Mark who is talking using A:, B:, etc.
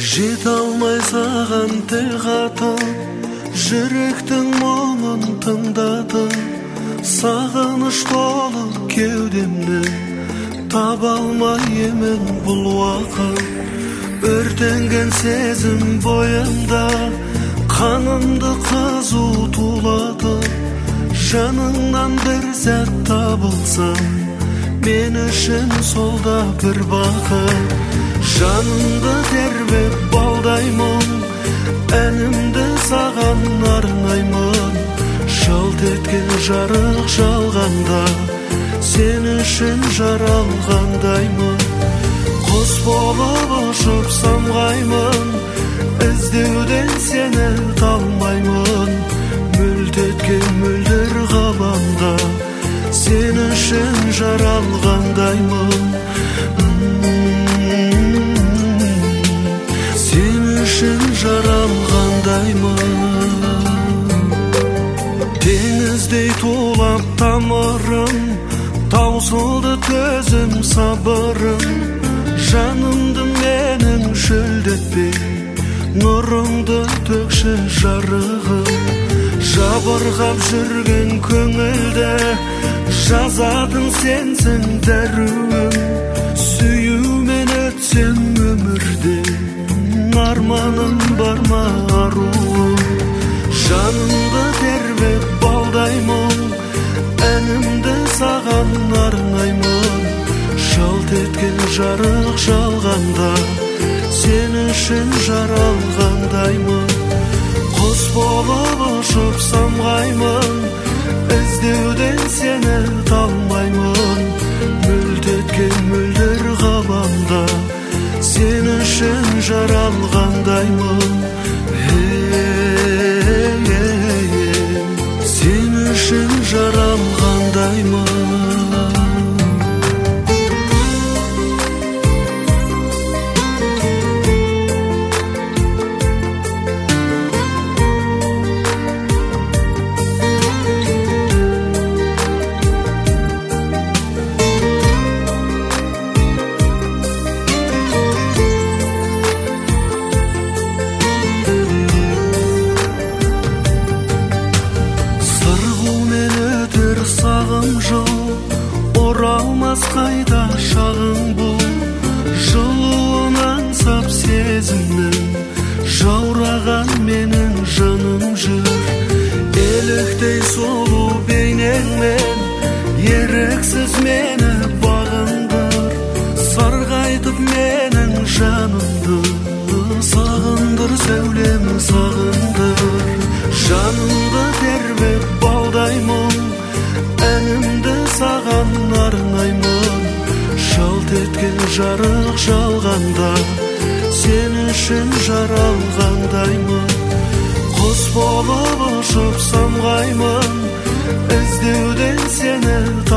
A: Жете алмай саған тіл қатып, жүректің мұңын тыңдатып, сағыныш толы кеудемді таба алмай емен бұл уақыт. Өртенген сезім бойымда қанымды қызу тулатып, жаныңнан бір сәт табылсам, мен үшін сол да бір бақыт. Жанымды тербеп балдаймын, әнімді саған арнаймын. Жалт еткен жарық жалғанда, сен үшін жаралғандаймын. Құс болып ұшып самғаймын, іздеуден сені талмаймын. Мүлт еткен мөлдір ғаламда, сен үшін жаралғандаймын. Сен үшін жаралғандаймын. Теңіздей тулап тамырым, таусылды төзім сабырым. Жанымды менің шөлдетпей, нұрыңды төкші жарығым. Жабырғап жүрген көңілді, жазатын сенсің дәруім. Сүюмен өтсем өмірде, арманым бар ма аруым. Жанымды тербеп балдаймын, әнімді саған арнаймын. Жалт еткен жарық жалғанда, сен үшін жаралғандаймын. Құс болып ұшып самғаймын, іздеуден сені талмаймын. Мүлт еткен мөлдір ғаламда, сен үшін жаралғандаймын. Сен үшін жаралғандаймын. Оралмас қайда шағың бұл, жылуын аңсап сезімнің, жаураған менің жаным жүр. Еліктей сұлу бейнеңмен, еріксіз мені бағындыр. Сарғайтып менің жанымды, сағындыр сәулем сағындыр. Жанымды тербеп балдаймын, әнімді саған арнаймын. Жалт еткен жарық жалғанда, сен үшін жаралғандаймын. Құс болып ұшып самғаймын, іздеуден сені